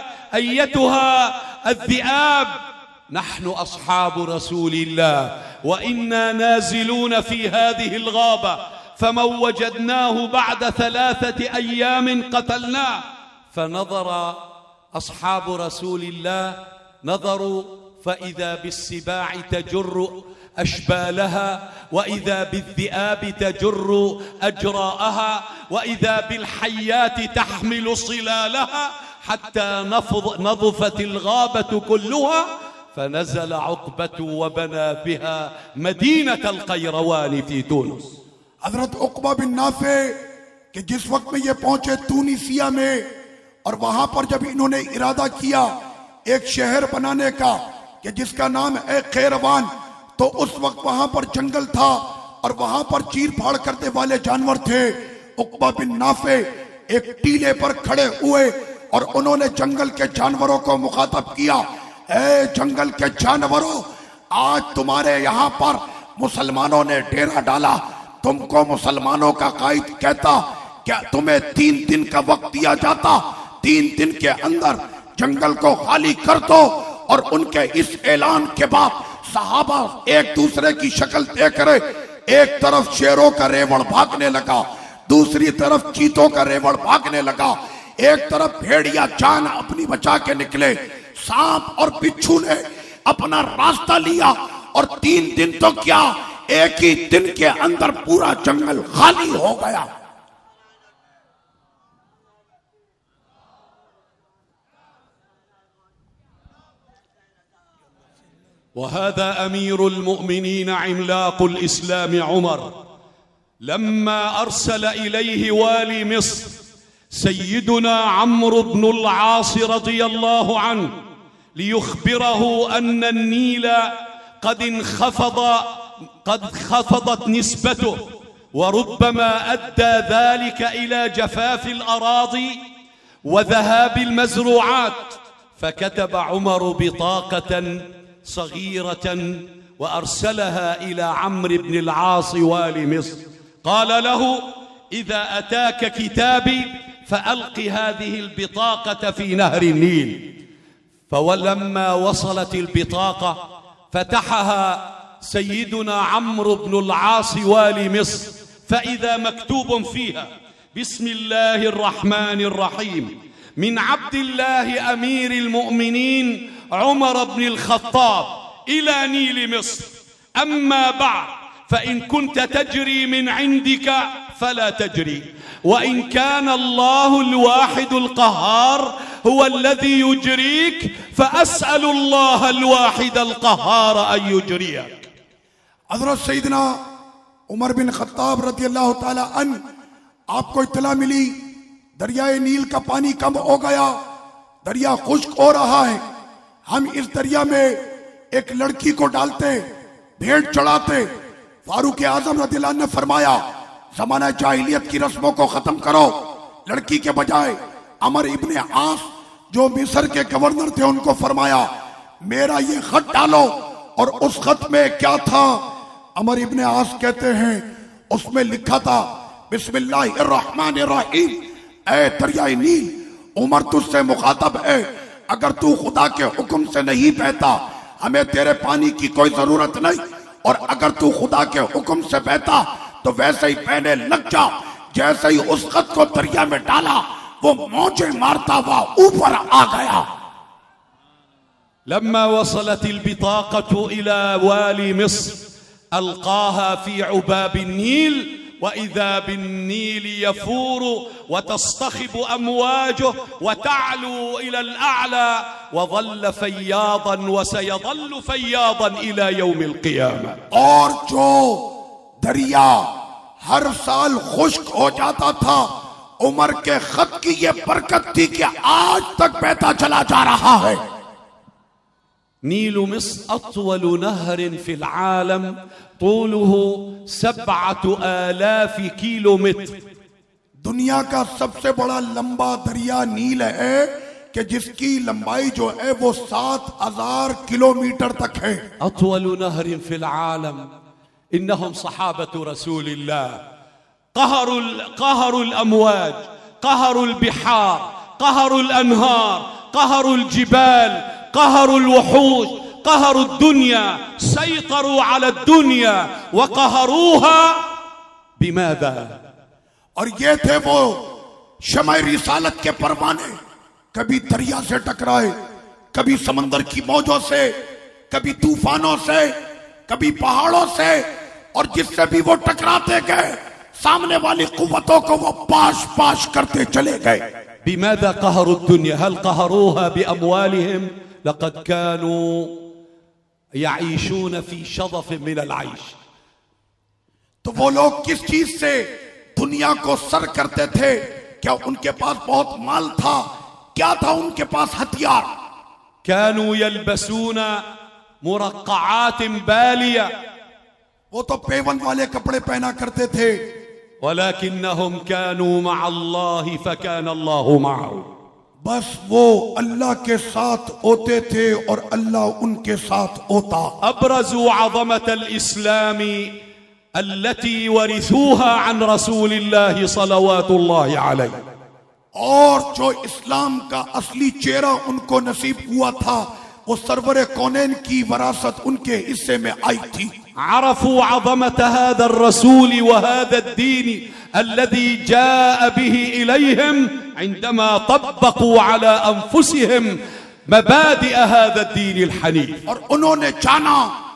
Speaker 1: أيتها الذئاب، نحن أصحاب رسول الله وإنا نازلون في هذه الغابة، فمن وجدناه بعد ثلاثة أيام قتلناه. فنظر أصحاب رسول الله، نظروا فإذا بالسباع تجر أشبالها، وإذا بالذئاب تجر أجراءها، وإذا بالحيات تحمل صلالها، حتى نظفت الغابة كلها. فنزل عقبة وبنى بها مدينة القيروان في تونس.
Speaker 2: हजरत उक़बा बिन नाफे कि जिस वक्त में ये पहुंचे तूनिसिया में, और वहां पर जब इन्होंने इरादा किया एक शहर बनाने का कि जिसका नाम है खैरवान, तो उस वक्त वहां पर जंगल था और वहां पर चीर फाड़ करने वाले जानवर थे। उक़बा बिन नाफे एक टीले पर खड़े हुए और उन्होंने जंगल के जानवरों को मुखातब किया, ए जंगल के जानवरों, आज तुम्हारे यहाँ पर मुसलमानों ने डेरा डाला, तुमको मुसलमानों का कायद कहता क्या तुम्हें तीन दिन का वक्त दिया जाता, तीन दिन के अंदर जंगल को खाली कर दो। और उनके इस ऐलान के बाद सहाबा एक दूसरे की शक्ल देख रहे, एक तरफ शेरों का रेवड़ भागने लगा, दूसरी तरफ चीतों का रेवड़ भागने लगा, एक तरफ भेड़िया जान अपनी बचा के निकले, सांप और बिच्छू ने अपना रास्ता लिया, और तीन दिन तो क्या एक ही दिन के अंदर पूरा जंगल खाली हो गया।
Speaker 1: وهذا أمير المؤمنين عملاق الإسلام عمر لما أرسل إليه والي مصر سيدنا عمرو بن العاص رضي الله عنه ليخبره أن النيل قد انخفض قد خفضت نسبته، وربما أدى ذلك إلى جفاف الأراضي وذهاب المزروعات. فكتب عمر بطاقة صغيرة وأرسلها إلى عمرو بن العاص والي مصر، قال له: إذا أتاك كتابي فألق هذه البطاقة في نهر النيل. فولما وصلت البطاقة فتحها سيدنا عمرو بن العاص والي مصر، فإذا مكتوب فيها: बिस्मिल्लाहिर रहमानिर रहीम मिन अब्दिल्लाह अमीरिल मुअमिनीन उमर इब्न अल-खत्ताब इला नील मिस्र अम्मा बअद फ़इन कुन्त तजरी मिन इंदिका फला तजरी व इन कान अल्लाहुल वाहिदुल क़हार हुवल्लज़ी युजरीक फ़अस्अलुल्लाहल वाहिदल क़हार अन युजरियक।
Speaker 2: हज़रत सैयदना उमर बिन खत्ताब रज़ियल्लाहु ताला अन, आपको इत्तला मिली दरियाए नील का पानी कम हो गया, दरिया खुश्क हो रहा है। हम इस दरिया में एक लड़की को डालते, भेंट चढ़ाते। फारूक आजम रज़ियल्लाहु अन्हु ने फरमाया, जमाना जाहिलियत की रस्मों को खत्म करो। लड़की के बजाय अमर इब्ने आस जो मिस्र के गवर्नर थे उनको फरमाया, मेरा ये खत डालो। और उस खत में क्या था? अमर इब्ने आस कहते हैं उसमें लिखा था, बिस्मिल्लाहिर्रहमानिर्रहीम, ऐ दरियाए नील, उमर तुझसे मुखातब है। अगर तू खुदा के हुक्म से नहीं बहता हमें तेरे पानी की कोई जरूरत नहीं, और अगर तू खुदा के हुक्म से बहता तो वैसे ही बहने लग जा। जैसे ही उस खत को दरिया में डाला वो मौजे मारता हुआ ऊपर आ गया।
Speaker 1: लम्मा वसलतिल बिताक़तु इला वाली मिस्र अल्क़ाहा फ़ी उबाबिन नील व इज़ा बिन नील यफ़ूरु व तस्तख़िबु अमवाजुहु व तअलू इलल अअला व ज़ल्ल फ़य्याज़न व सयज़ल्लु फ़य्याज़न इला यौमिल क़ियामा।
Speaker 2: और जो दरिया हर साल खुश्क हो जाता था, उमर के खत की ये बरकत थी कि आज तक बहता चला जा रहा है।
Speaker 1: नीलु मिस्र अत्वलु नहरिन फिल आलम तूलुहु सबअतु आलाफ किलोमीटर।
Speaker 2: दुनिया का सबसे बड़ा लंबा दरिया नील है कि जिसकी लंबाई जो है वो सात हजार किलोमीटर तक है।
Speaker 1: अत्वलु नहरिन फिल आलम इन्नहुम सहाबतु रसूलिल्लाह कहरुल कहरुल अमवाज कहरुल बिहार कहरुल अनहार कहरुल जिबाल कहरुल वहूश कहरुल दुनिया सैतरू अला दुनिया व कहरूहा बिमादा।
Speaker 2: और ये थे वो शमाए रिसालत के परवाने, कभी दरिया से टकराए, कभी समंदर की मौजों से, कभी तूफानों से, कभी पहाड़ों से, और जिससे भी वो टकराते गए सामने वाली कुव्वतों को वो पाश पाश करते चले गए।
Speaker 1: बिमादा कहरु दुनिया हल कहरूहा बिअमवालिहिम लक़द कानू यईशून फी शज़फ़ मिन अल-आइश।
Speaker 2: तो वो लोग किस चीज से दुनिया को सर करते थे? क्या उनके पास बहुत माल था? क्या था उनके पास हथियार?
Speaker 1: कानू यल्बसून मुरक़्क़आत बालिया,
Speaker 2: वो तो पेवन वाले कपड़े पहना करते थे।
Speaker 1: वलाकिन्नहुम कानू मअल्लाहि फकान अल्लाहु मअहु,
Speaker 2: बस वो अल्लाह के साथ होते थे और अल्लाह उनके साथ होता।
Speaker 1: अब्रज़ू अज़मतल इस्लामी अल्लती वरिसूहा अन रसूलिल्लाहि सल्लल्लाहु अलैहि।
Speaker 2: और जो इस्लाम का असली चेहरा उनको नसीब हुआ था वो सरवरे कौनैन की वरासत उनके हिस्से में आई थी।
Speaker 1: अरफू अज़मत हाज़ा रसूल व हाज़ा दीन अल्लज़ी जाअ बिही इलैहिम इंदमा तब्बक़ू अला अनफुसिहिम मबादिअ हाज़ा दीन अल हनीफ।
Speaker 2: और उन्होंने जाना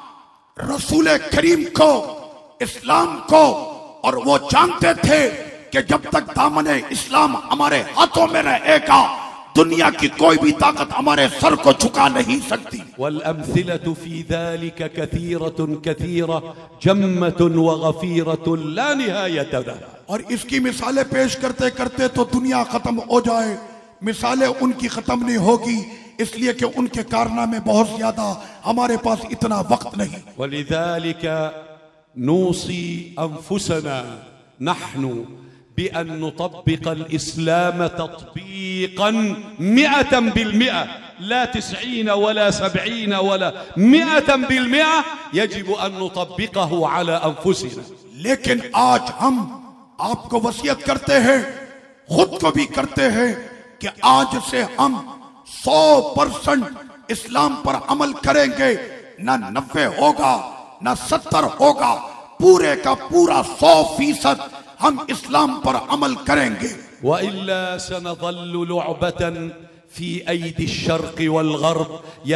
Speaker 2: रसूल करीम को, इस्लाम को, और वो जानते थे कि जब तक दामने इस्लाम हमारे हाथों में रहेगा दुनिया की कोई भी ताकत हमारे सर को झुका नहीं सकती।
Speaker 1: वल अम्सिलतु फी ज़ालिका कसीरतुन कसीरा जम्मतुन व गफीरतुन ला निहायत लहा।
Speaker 2: और इसकी मिसालें पेश करते करते तो दुनिया खत्म हो जाए, मिसालें उनकी खत्म नहीं होगी, इसलिए कि उनके कारनामे बहुत ज्यादा, हमारे पास इतना वक्त नहीं।
Speaker 1: वलिज़ालिका नूसी अनफुसना नहनु बिअन नुतब्बिक़ल इस्लाम तत्बीक़न मिअतन बिलमिअ ला तिस्ईन वला सबईन वला मिअतन बिलमिअ यजिब अन नुतब्बिक़हु अला अनफुसिना।
Speaker 2: लेकिन आज हम आपको वसीयत करते हैं, खुद को भी करते हैं कि आज से हम सौ परसेंट इस्लाम पर अमल करेंगे। ना नब्बे होगा ना सत्तर होगा, पूरे का पूरा सौ फीसद हम इस्लाम पर अमल करेंगे।
Speaker 1: وإلا سنظل لعبة في أيدي الشرق والغرب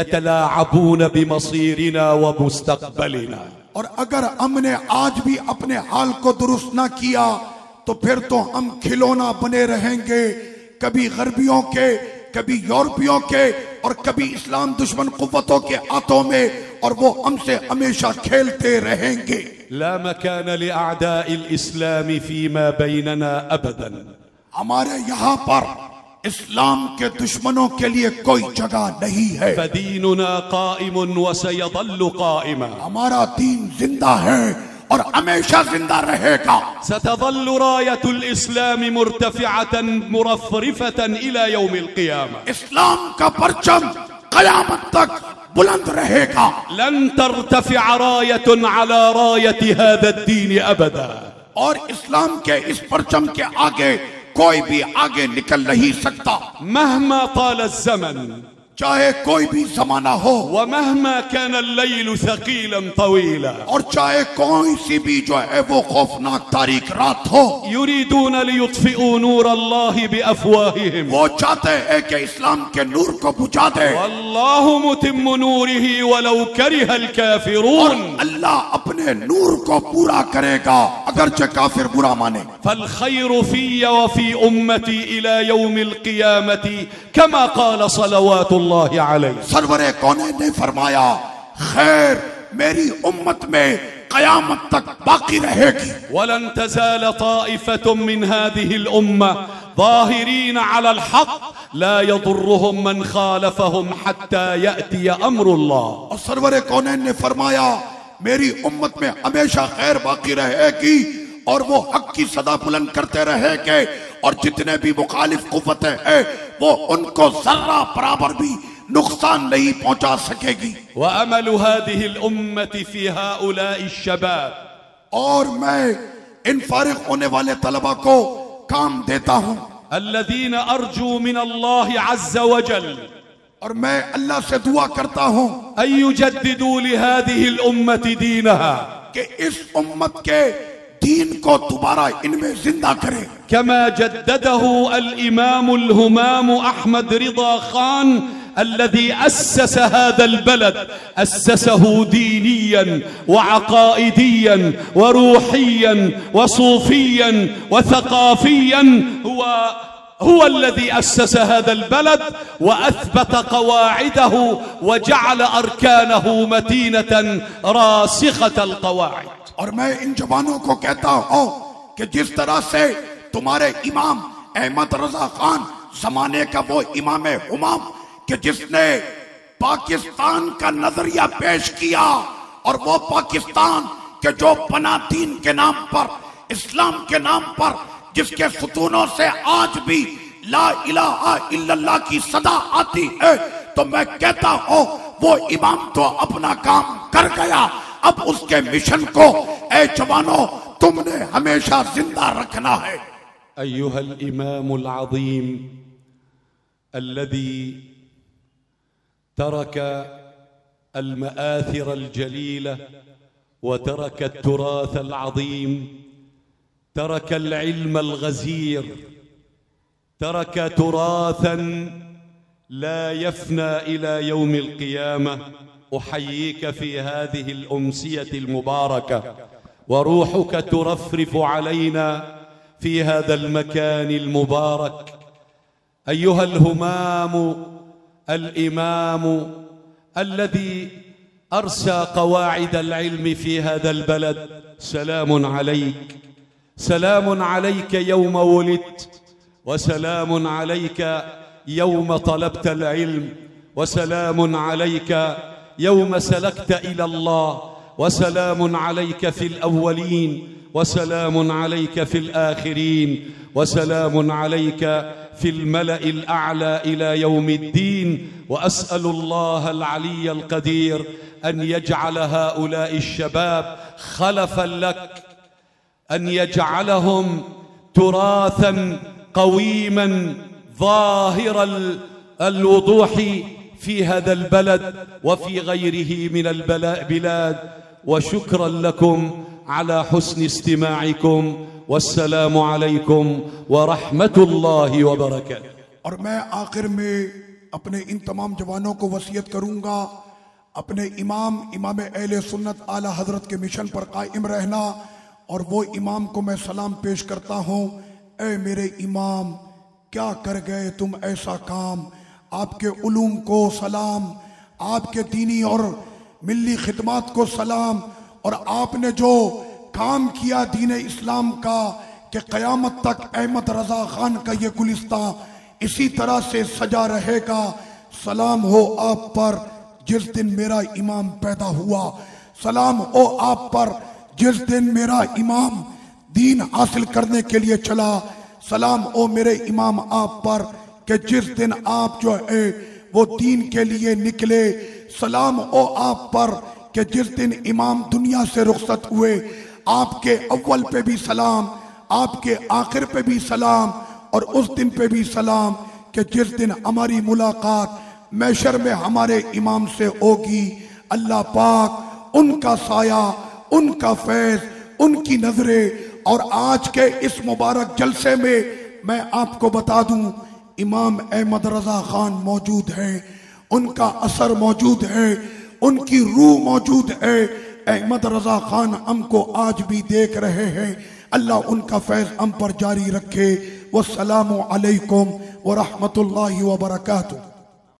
Speaker 1: يتلاعبون بمصيرنا ومستقبلنا.
Speaker 2: और अगर हमने आज भी अपने हाल को दुरुस्त ना किया तो फिर तो हम खिलौना बने रहेंगे, कभी गरबियों के, कभी यूरोपियों के और कभी इस्लाम दुश्मन कुव्वतों के हाथों में, और वो हमसे हमेशा खेलते रहेंगे।
Speaker 1: لا مكان لأعداء الإسلام فيما بيننا أبدا.
Speaker 2: हमारे यहाँ पर इस्लाम के दुश्मनों के लिए कोई जगह नहीं है।
Speaker 1: فديننا قائم وسيظل قائما.
Speaker 2: हमारा दीन जिंदा है और हमेशा जिंदा रहेगा।
Speaker 1: ستظل راية الإسلام مرتفعة مرفرفة إلى يوم القيامة.
Speaker 2: इस्लाम का परचम क़यामत तक बुलंद रहेगा।
Speaker 1: لن ترتفع راية على راية هذا الدين أبدا.
Speaker 2: और इस्लाम के इस परचम के आगे कोई भी आगे निकल नहीं सकता।
Speaker 1: مهما طال الزمن
Speaker 2: चाहे कोई भी जमाना हो,
Speaker 1: ومهما كان الليل ثقيلا طويلا,
Speaker 2: और चाहे कोई सी भी जो है वो खौफनाक तारीख रात हो,
Speaker 1: يريدون ليطفئوا نور الله بأفواههم,
Speaker 2: वो चाहते हैं कि इस्लाम के नूर को बुझा दे।
Speaker 1: والله متم نوره ولو كره الكافرون.
Speaker 2: अल्लाह अपने नूर को पूरा करेगा अगरचे काफिर बुरा माने।
Speaker 1: فالخير في وفي أمتي إلى يوم القيامة كما قال صلوات الله عليه.
Speaker 2: सरवरे कौने ने फरमाया, खैर मेरी उम्मत में कयामत तक बाकी रहेगी।
Speaker 1: ولن تزال طائفة من هذه الأمة ظاهرين على الحق لا يضرهم من خالفهم حتى يأتي أمر الله.
Speaker 2: और सरवरे कौने ने फरमाया, मेरी उम्मत में हमेशा खैर बाकी रहेगी और वो हक की सदा बुलंद करते रहेंगे, और जितने भी मुखालिफ कुव्वतें हैं वो उनको जर्रा बराबर भी नुकसान नहीं पहुंचा सकेगी।
Speaker 1: وأمل هذه الأمة في هؤلاء الشباب.
Speaker 2: और मैं इन फारिग होने वाले तलबा को काम देता हूँ,
Speaker 1: الذين أرجو من الله عز وجل
Speaker 2: और मैं अल्लाह से दुआ करता हूँ
Speaker 1: أن يجددوا لهذه الأمة دينها
Speaker 2: कि इस उम्मत के दीन को दोबारा इनमें जिंदा करे।
Speaker 1: كما جدده الإمام الهمام أحمد رضا خان الذي أسس هذا البلد، أسسه دينيا وعقائديا وروحيا وصوفيا وثقافيا. هو هو الذي أسس هذا البلد وأثبت قواعده وجعل أركانه متينة راسخة القواعد.
Speaker 2: और मैं इन जवानों को कहता हूँ कि जिस तरह से तुम्हारे इमाम अहमद रजा खान जमाने का वो इमाम हुमाम कि जिसने पाकिस्तान का नजरिया पेश किया, और वो पाकिस्तान के जो पना दीन के नाम पर, इस्लाम के नाम पर, जिसके सुतूनों से आज भी ला इलाहा इल्लल्लाह की सदा आती है, तो मैं कहता हूँ वो इमाम तो अपना काम कर गया। अब उसके मिशन को ए जवानों तुमने हमेशा जिंदा रखना है।
Speaker 1: أيها الإمام العظيم الذي ترك المآثر الجليلة وترك التراث العظيم، ترك العلم الغزير، ترك تراثا لا يفنى إلى يوم القيامة، أحييك في هذه الأمسية المباركة، وروحك ترفرف علينا في هذا المكان المبارك. أيها الهمام الإمام الذي أرسى قواعد العلم في هذا البلد، سلام عليك، سلام عليك يوم ولدت، وسلام عليك يوم طلبت العلم، وسلام عليك يوم سلكت إلى الله، وسلام عليك في الأولين، وسلام عليك في الآخرين، وسلام عليك في الملأ الأعلى إلى يوم الدين. وأسأل الله العلي القدير أن يجعل هؤلاء الشباب خلفا لك، أن يجعلهم تراثا قويما ظاهر الوضوح في هذا البلد وفي غيره من البلاد. وشكرا لكم على حسن استماعكم، वस्सलामु अलैकुम व रहमतुल्लाहि व बरकातुहू।
Speaker 2: और मैं आखिर में अपने इन तमाम जवानों को वसीयत करूंगा, अपने इमाम इमाम अहले सुन्नत आला हजरत के मिशन पर कायम रहना। और वो इमाम को मैं सलाम पेश करता हूँ, ए मेरे इमाम क्या कर गए तुम ऐसा काम, आपके उलूम को सलाम, आपके दीनी और मिल्ली खिदमत को सलाम। और आपने जो काम किया दीन इस्लाम का कि क़यामत तक अहमद रजा खान का ये गुलिस्तां इसी तरह से सजा रहेगा। सलाम हो आप पर जिस दिन मेरा इमाम पैदा हुआ, सलाम हो आप पर जिस दिन मेरा इमाम दीन हासिल करने के लिए चला, सलाम ओ मेरे इमाम आप पर कि जिस दिन आप जो है वो दीन के लिए निकले, सलाम ओ आप पर कि जिस दिन इमाम दुनिया से रुखसत हुए। आपके अव्वल पे भी सलाम, आपके आखिर पे भी सलाम, और उस दिन पे भी सलाम कि जिस दिन हमारी मुलाकात मैशर में हमारे इमाम से होगी। अल्लाह पाक उनका साया, उनका फैज, उनकी नजरें। और आज के इस मुबारक जलसे में मैं आपको बता दूं, इमाम अहमद रजा खान मौजूद है, उनका असर मौजूद है, उनकी रूह मौजूद है। अहमद रजा खान हमको आज भी देख रहे हैं। अल्लाह उनका फैज हम पर जारी रखे। वस्सलामु अलैकुम व रहमतुल्लाहि व बरकातुहू।